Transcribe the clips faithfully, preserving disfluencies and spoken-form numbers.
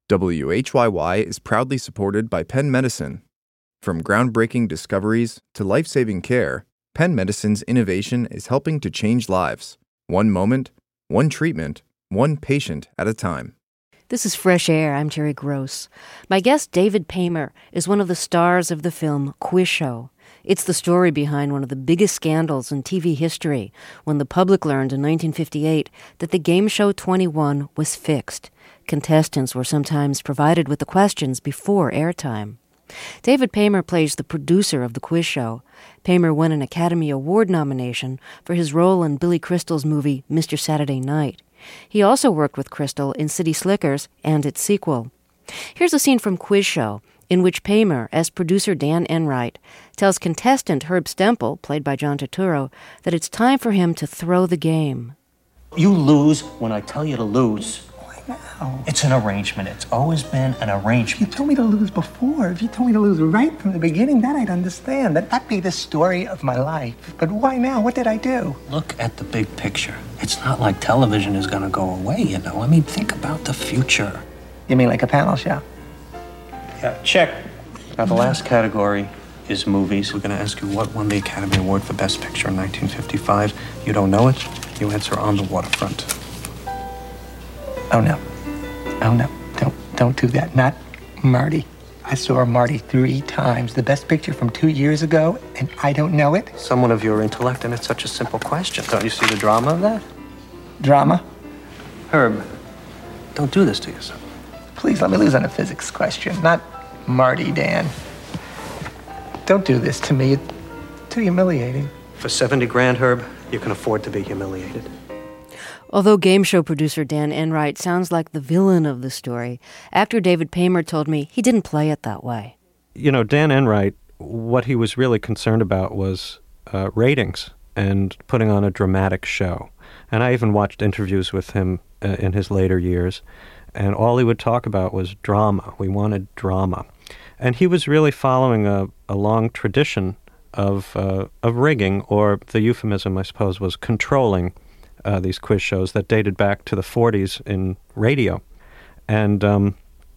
W H Y Y is proudly supported by Penn Medicine. From groundbreaking discoveries to life-saving care, Penn Medicine's innovation is helping to change lives. One moment, one treatment, one patient at a time. This is Fresh Air. I'm Terry Gross. My guest, David Paymer, is one of the stars of the film Quiz Show. It's the story behind one of the biggest scandals in T V history, when the public learned in nineteen fifty-eight that the game show twenty-one was fixed. Contestants were sometimes provided with the questions before airtime. David Paymer plays the producer of the quiz show. Paymer won an Academy Award nomination for his role in Billy Crystal's movie Mister Saturday Night. He also worked with Crystal in City Slickers and its sequel. Here's a scene from Quiz Show, in which Paymer, as producer Dan Enright, tells contestant Herb Stempel, played by John Turturro, that it's time for him to throw the game. You lose when I tell you to lose. Why now? It's an arrangement. It's always been an arrangement. You told me to lose before. If you told me to lose right from the beginning, then I'd understand. That, that'd be the story of my life. But why now? What did I do? Look at the big picture. It's not like television is going to go away, you know. I mean, think about the future. You mean like a panel show? Yeah, check. Now, the last category is movies. We're going to ask you what won the Academy Award for Best Picture in nineteen fifty-five. You don't know it? You answer On the Waterfront. Oh, no. Oh, no. Don't, don't do that. Not Marty. I saw Marty three times. The Best Picture from two years ago, and I don't know it? Someone of your intellect, and it's such a simple question. Don't you see the drama of that? Drama? Herb, don't do this to yourself. Please, let me lose on a physics question. Not Marty, Dan. Don't do this to me. It's too humiliating. For seventy grand, Herb, you can afford to be humiliated. Although game show producer Dan Enright sounds like the villain of the story, actor David Paymer told me he didn't play it that way. You know, Dan Enright, what he was really concerned about was uh, ratings and putting on a dramatic show. And I even watched interviews with him uh, in his later years, and all he would talk about was drama. We wanted drama. And he was really following a, a long tradition of uh, of rigging, or the euphemism, I suppose, was controlling Uh, these quiz shows that dated back to the forties in radio. And, um,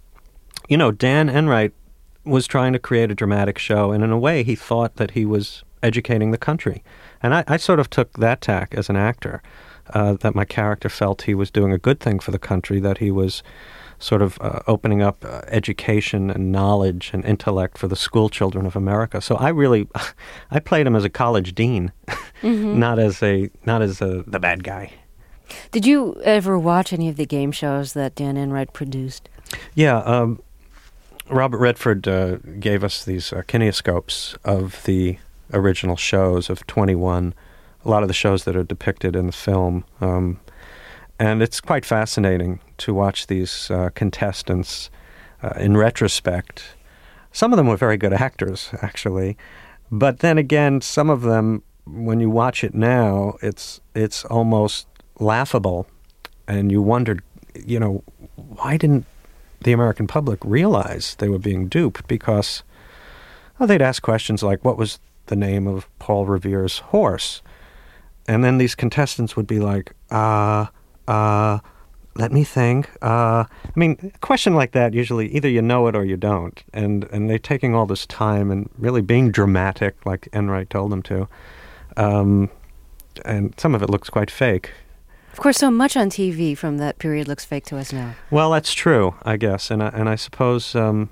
you know, Dan Enright was trying to create a dramatic show, and in a way he thought that he was educating the country. And I, I sort of took that tack as an actor, uh, that my character felt he was doing a good thing for the country, that he was sort of uh, opening up uh, education and knowledge and intellect for the school children of America. So I really, I played him as a college dean, mm-hmm. not as a not as a, the bad guy. Did you ever watch any of the game shows that Dan Enright produced? Yeah, um, Robert Redford uh, gave us these uh, kinescopes of the original shows of twenty-one, a lot of the shows that are depicted in the film. Um, And it's quite fascinating to watch these uh, contestants uh, in retrospect. Some of them were very good actors, actually. But then again, some of them, when you watch it now, it's it's almost laughable. And you wondered, you know, why didn't the American public realize they were being duped? Because well, they'd ask questions like, what was the name of Paul Revere's horse? And then these contestants would be like, ah... Uh, Uh, let me think. Uh, I mean, a question like that, usually either you know it or you don't. And, and they're taking all this time and really being dramatic, like Enright told them to. Um, and some of it looks quite fake. Of course, so much on T V from that period looks fake to us now. Well, that's true, I guess. And I, and I suppose, um,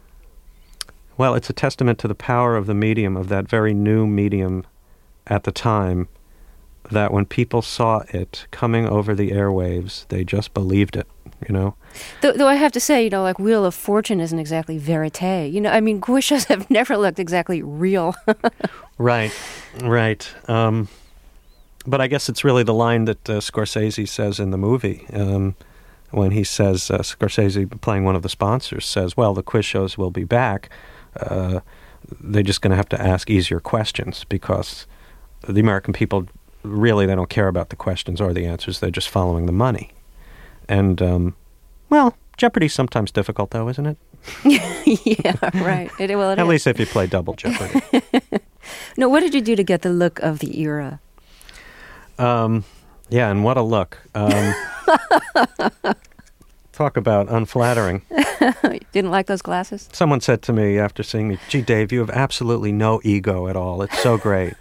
well, it's a testament to the power of the medium, of that very new medium at the time, that when people saw it coming over the airwaves, they just believed it, you know? Though, though I have to say, you know, like Wheel of Fortune isn't exactly verite. You know, I mean, quiz shows have never looked exactly real. Right, right. Um, but I guess it's really the line that uh, Scorsese says in the movie, um, when he says, uh, Scorsese, playing one of the sponsors, says, well, the quiz shows will be back. Uh, they're just going to have to ask easier questions, because the American people really, they don't care about the questions or the answers. They're just following the money. And, um, well, Jeopardy's sometimes difficult, though, isn't it? Yeah, right. It, well, it At is. least if you play double Jeopardy. No, what did you do to get the look of the era? Um, yeah, and what a look. Um, talk about unflattering. Didn't like those glasses? Someone said to me after seeing me, "Gee, Dave, you have absolutely no ego at all. It's so great."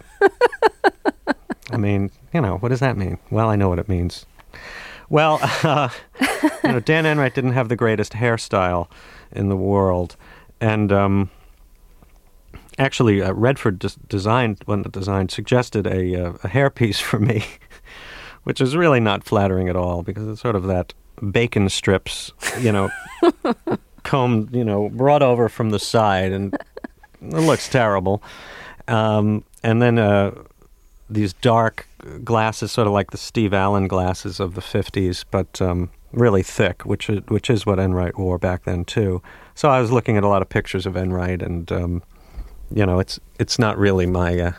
I mean, you know, what does that mean? Well, I know what it means. Well, uh, you know, Dan Enright didn't have the greatest hairstyle in the world. And um, actually, uh, Redford des- designed, when the design suggested a, uh, a hairpiece for me, which is really not flattering at all because it's sort of that bacon strips, you know, combed, you know, brought over from the side, and it looks terrible. Um, and then uh, these dark glasses, sort of like the Steve Allen glasses of the fifties, but um, really thick, which is, which is what Enright wore back then too. So I was looking at a lot of pictures of Enright, and um, you know, it's it's not really my uh,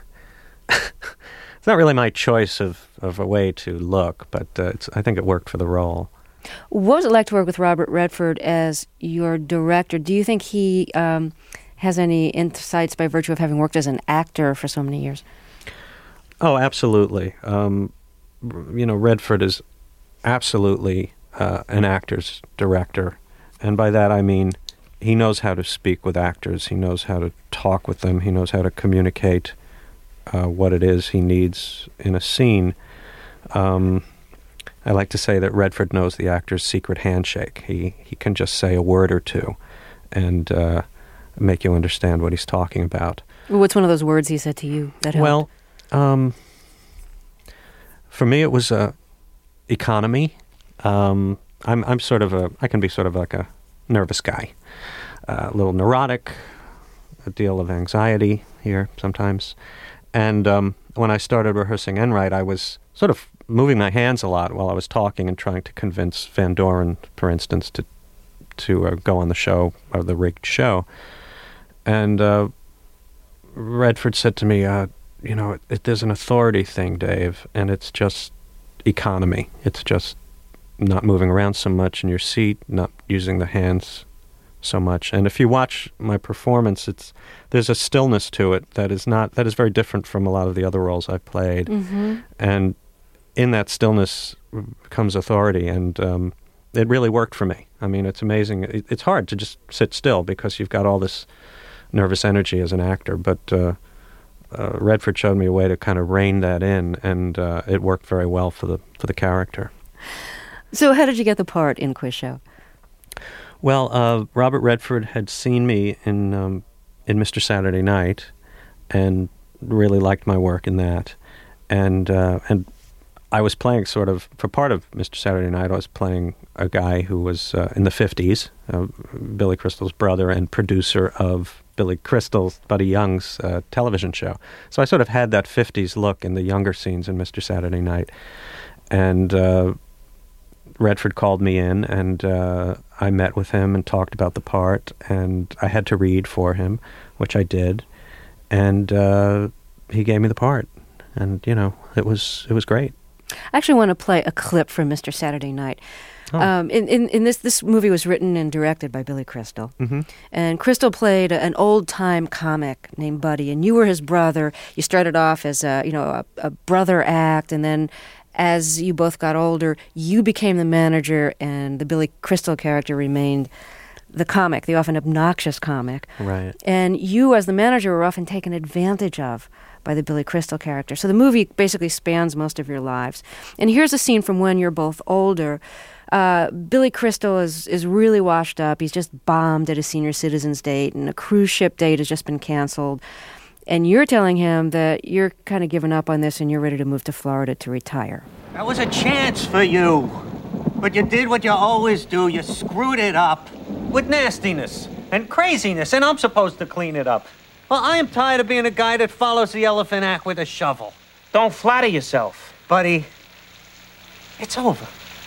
it's not really my choice of, of a way to look, but uh, it's, I think it worked for the role. What was it like to work with Robert Redford as your director? Do you think he um, has any insights by virtue of having worked as an actor for so many years? Oh, absolutely. Um, you know, Redford is absolutely uh, an actor's director. And by that I mean he knows how to speak with actors. He knows how to talk with them. He knows how to communicate uh, what it is he needs in a scene. Um, I like to say that Redford knows the actor's secret handshake. He, he can just say a word or two and uh, make you understand what he's talking about. What's one of those words he said to you that helped? Well, Um, for me, it was uh, economy. Um, I'm I'm sort of a I can be sort of like a nervous guy, uh, a little neurotic, a deal of anxiety here sometimes. And um, when I started rehearsing Enright, I was sort of moving my hands a lot while I was talking and trying to convince Van Doren, for instance, to to uh, go on the show, or the rigged show. And uh, Redford said to me, uh, you know, it, it, there's an authority thing, Dave, and it's just economy. It's just not moving around so much in your seat, not using the hands so much. And if you watch my performance, it's there's a stillness to it that is not that is very different from a lot of the other roles I've played. Mm-hmm. And in that stillness comes authority, and um, it really worked for me. I mean, it's amazing. It, it's hard to just sit still because you've got all this nervous energy as an actor, but uh, uh, Redford showed me a way to kind of rein that in, and uh, it worked very well for the for the character. So how did you get the part in Quiz Show? Well, uh, Robert Redford had seen me in um, in Mister Saturday Night, and really liked my work in that, and uh, and I was playing sort of for part of Mister Saturday Night. I was playing a guy who was uh, in the fifties, uh, Billy Crystal's brother and producer of Billy Crystal's Buddy Young's uh, television show. So I sort of had that fifties look in the younger scenes in Mister Saturday Night, and uh, Redford called me in, and uh, I met with him and talked about the part, and I had to read for him, which I did, and uh, he gave me the part, and you know, it was it was great. I actually want to play a clip from Mister Saturday Night. Oh. Um, in, in, in this, this movie was written and directed by Billy Crystal. Mm-hmm. And Crystal played a, an old-time comic named Buddy, and you were his brother. You started off as a, you know, a, a brother act, and then as you both got older, you became the manager, and the Billy Crystal character remained the comic, the often obnoxious comic. Right. And you, as the manager, were often taken advantage of by the Billy Crystal character. So the movie basically spans most of your lives. And here's a scene from when you're both older. Uh, Billy Crystal is, is really washed up. He's just bombed at a senior citizens date, and a cruise ship date has just been canceled. And you're telling him that you're kind of giving up on this and you're ready to move to Florida to retire. That was a chance for you. But you did what you always do. You screwed it up. With nastiness and craziness, and I'm supposed to clean it up. Well, I am tired of being a guy that follows the elephant act with a shovel. Don't flatter yourself. Buddy, it's over.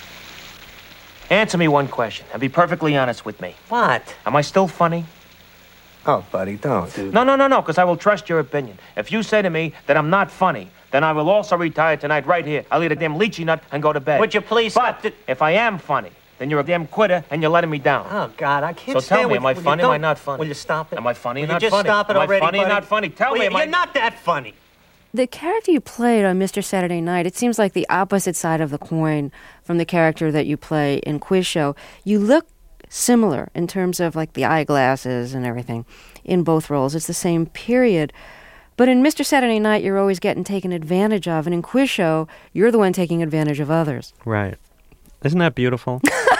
Answer me one question, and be perfectly honest with me. What? Am I still funny? Oh, buddy, don't do that. No, no, no, no, because I will trust your opinion. If you say to me that I'm not funny, then I will also retire tonight right here. I'll eat a damn lychee nut and go to bed. Would you please But stop the... if I am funny, then you're a damn quitter and you're letting me down. Oh, God, I can't So stand tell me, with- am I will you funny or am I don't- not funny? Will you stop it? Am I funny or Will not you just funny? stop it Am I already, funny or buddy? not funny? Tell Will me, you- am I- You're not that funny. The character you played on Mister Saturday Night, it seems like the opposite side of the coin from the character that you play in Quiz Show. You look similar in terms of like the eyeglasses and everything in both roles. It's the same period. But in Mister Saturday Night, you're always getting taken advantage of. And in Quiz Show, you're the one taking advantage of others. Right. Isn't that beautiful?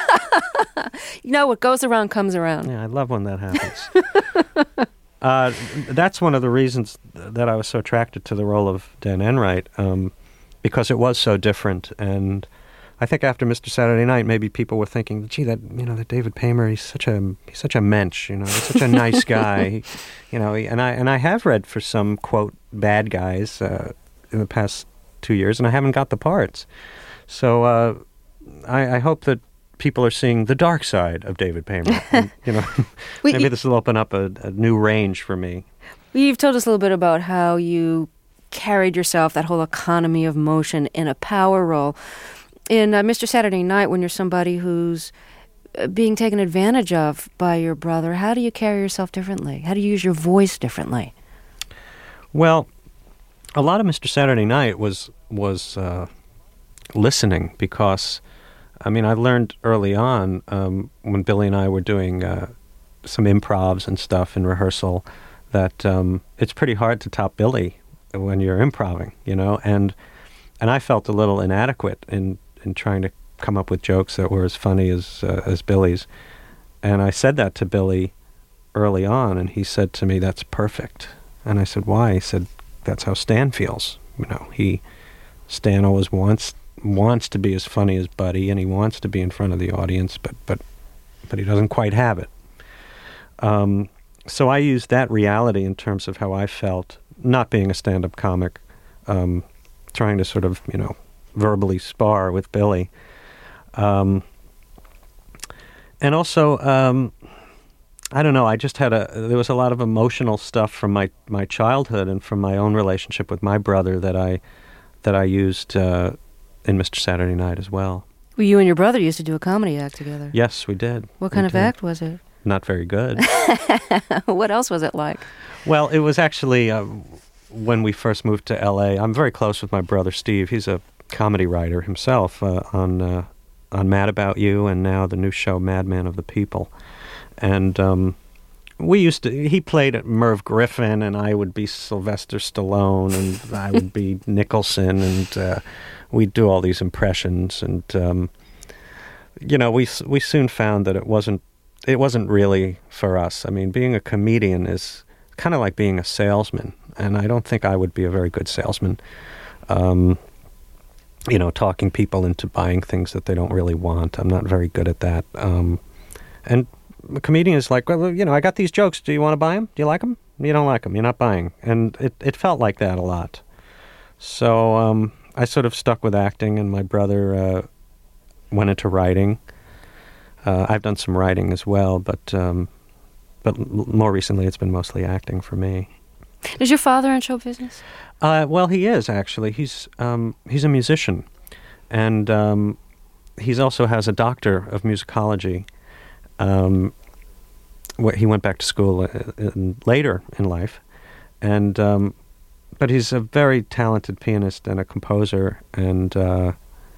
You know, what goes around comes around. Yeah, I love when that happens. uh, that's one of the reasons that I was so attracted to the role of Dan Enright, um, because it was so different. And I think after Mister Saturday Night, maybe people were thinking, "Gee, that you know, that David Paymer, he's such a he's such a mensch, you know, he's such a nice guy, he, you know." He, and I and I have read for some quote bad guys uh, in the past two years, and I haven't got the parts. So uh, I, I hope that people are seeing the dark side of David Paymer. And, you know, Wait, maybe you, this will open up a, a new range for me. You've told us a little bit about how you carried yourself, that whole economy of motion in a power role. In uh, Mister Saturday Night, when you're somebody who's uh, being taken advantage of by your brother, how do you carry yourself differently? How do you use your voice differently? Well, a lot of Mister Saturday Night was was uh, listening, because I mean, I learned early on um, when Billy and I were doing uh, some improvs and stuff in rehearsal that um, it's pretty hard to top Billy when you're improving, you know, and and I felt a little inadequate in, in trying to come up with jokes that were as funny as uh, as Billy's. And I said that to Billy early on, and he said to me, "That's perfect." And I said, "Why?" He said, "That's how Stan feels. You know, he Stan always wants wants to be as funny as Buddy, and he wants to be in front of the audience, but but but he doesn't quite have it." Um, so I used that reality in terms of how I felt, not being a stand-up comic, um, trying to sort of, you know, verbally spar with Billy. Um, and also, um, I don't know, I just had a, there was a lot of emotional stuff from my, my childhood and from my own relationship with my brother that I, that I used, uh, in Mister Saturday Night as well. Well, you and your brother used to do a comedy act together. Yes, we did. What kind we of did. act was it? Not very good. What else was it like? Well, it was actually uh, when we first moved to L A. I'm very close with my brother Steve. He's a comedy writer himself uh, on uh, on Mad About You, and now the new show Madman of the People. And um, we used to. He played at Merv Griffin, and I would be Sylvester Stallone, and I would be Nicholson, and uh, we'd do all these impressions. And um, you know, we we soon found that it wasn't. It wasn't really for us. I mean, being a comedian is kind of like being a salesman, and I don't think I would be a very good salesman. Um, you know, talking people into buying things that they don't really want. I'm not very good at that. Um, and a comedian is like, well, you know, I got these jokes. Do you want to buy them? Do you like them? You don't like them. You're not buying. And it, it felt like that a lot. So um, I sort of stuck with acting, and my brother uh, went into writing. Uh, I've done some writing as well, but um, but l- more recently it's been mostly acting for me. Is your father in show business? Uh, well, he is actually. He's um, he's a musician, and um, he's also has a doctor of musicology. Um, wh- he went back to school uh, in, later in life, and um, but he's a very talented pianist and a composer. And uh,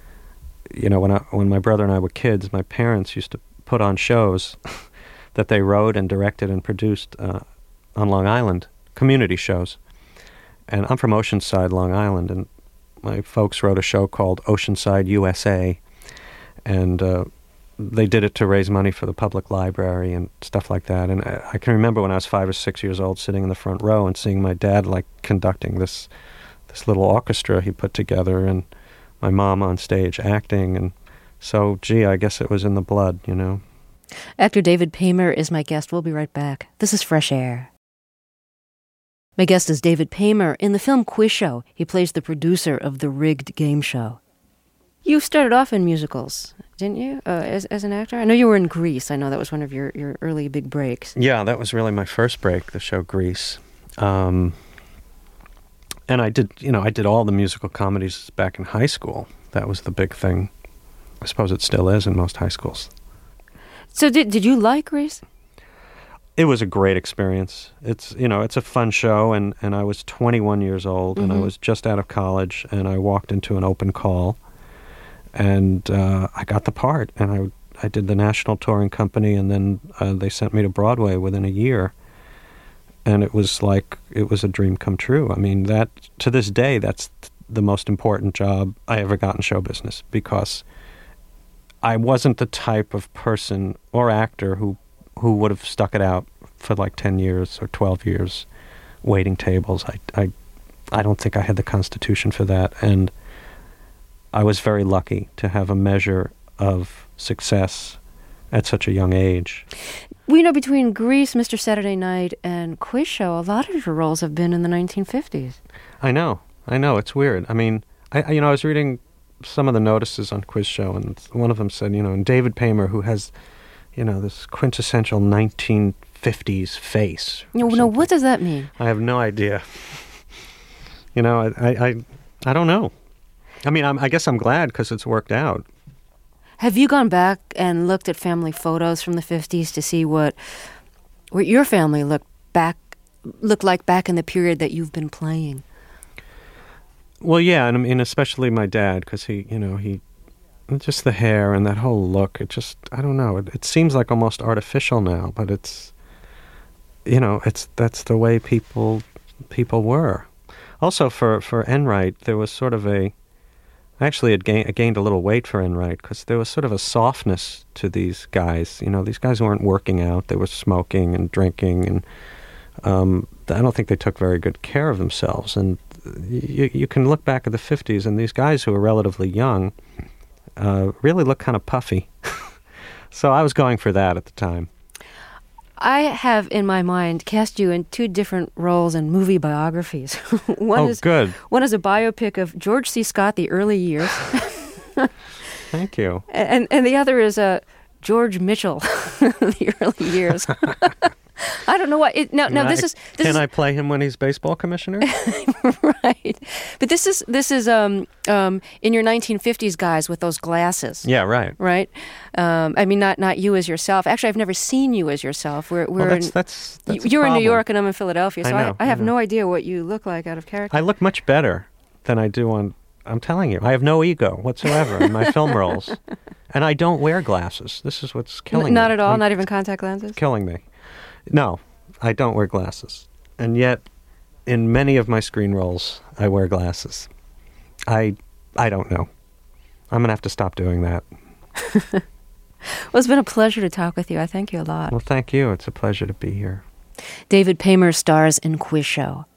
you know, when I, when my brother and I were kids, my parents used to put on shows that they wrote and directed and produced uh, on Long Island, community shows. And I'm from Oceanside, Long Island, and my folks wrote a show called Oceanside U S A, and uh, they did it to raise money for the public library and stuff like that. And I, I can remember when I was five or six years old, sitting in the front row and seeing my dad like conducting this this little orchestra he put together, and my mom on stage acting. And so, gee, I guess it was in the blood, you know. Actor David Paymer is my guest. We'll be right back. This is Fresh Air. My guest is David Paymer. In the film Quiz Show, he plays the producer of the rigged game show. You started off in musicals, didn't you, uh, as as an actor? I know you were in Grease. I know that was one of your, your early big breaks. Yeah, that was really my first break, the show Grease. Um, and I did, you know, I did all the musical comedies back in high school. That was the big thing. I suppose it still is in most high schools. So did did you like Grease? It was a great experience. It's, you know, it's a fun show, and, and I was twenty-one years old, mm-hmm. and I was just out of college, and I walked into an open call, and uh, I got the part, and I I did the national touring company, and then uh, they sent me to Broadway within a year. And it was like, it was a dream come true. I mean, that, to this day, that's the most important job I ever got in show business, because I wasn't the type of person or actor who, who would have stuck it out for like ten years or twelve years waiting tables. I, I, I don't think I had the constitution for that. And I was very lucky to have a measure of success at such a young age. We know between Grease, Mister Saturday Night, and Quiz Show, a lot of your roles have been in the nineteen fifties. I know. I know. It's weird. I mean, I you know, I was reading some of the notices on Quiz Show, and one of them said, you know, and David Paymer, who has, you know, this quintessential nineteen fifties face. No, no, what does that mean? I have no idea. You know, I, I, I, I don't know. I mean, I'm, I guess I'm glad because it's worked out. Have you gone back and looked at family photos from the fifties to see what what your family looked back looked like back in the period that you've been playing? Well, yeah, and I mean, especially my dad, because he, you know, he, just the hair and that whole look, it just, I don't know, it, it seems like almost artificial now, but it's, you know, it's, that's the way people, people were. Also, for, for Enright, there was sort of a, Actually, it gained, it gained a little weight for Enright because there was sort of a softness to these guys. You know, these guys weren't working out. They were smoking and drinking, and um, I don't think they took very good care of themselves. And you, you can look back at the fifties, and these guys who were relatively young uh, really look kind of puffy. So I was going for that at the time. I have in my mind cast you in two different roles in movie biographies. one oh, is good. One is a biopic of George C. Scott, the early years. Thank you. And and the other is uh, George Mitchell, the early years. I don't know what. It, now, now I, this is. This can is, I play him when he's baseball commissioner? Right, but this is this is um um in your nineteen fifties guys with those glasses. Yeah, right. Right. Um, I mean, not not you as yourself. Actually, I've never seen you as yourself. We're we're well, that's, in, that's, that's you're in New problem. York and I'm in Philadelphia, so I, know, I, I have I know. no idea what you look like out of character. I look much better than I do on. I'm telling you, I have no ego whatsoever in my film roles, and I don't wear glasses. This is what's killing N- not me. at all. I'm, not even contact lenses. Killing me. No, I don't wear glasses, and yet, in many of my screen roles, I wear glasses. I, I don't know. I'm gonna have to stop doing that. Well, it's been a pleasure to talk with you. I thank you a lot. Well, thank you. It's a pleasure to be here. David Paymer stars in Quiz Show.